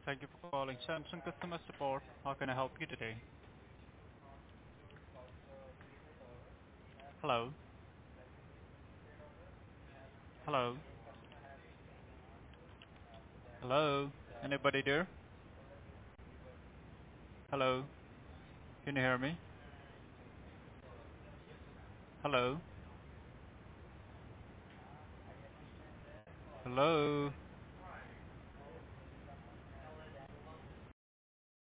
Thank you for calling Samsung Customer Support. How can I help you today? Hello? Hello? Hello? Anybody there? Hello? Can you hear me? Hello? Hello?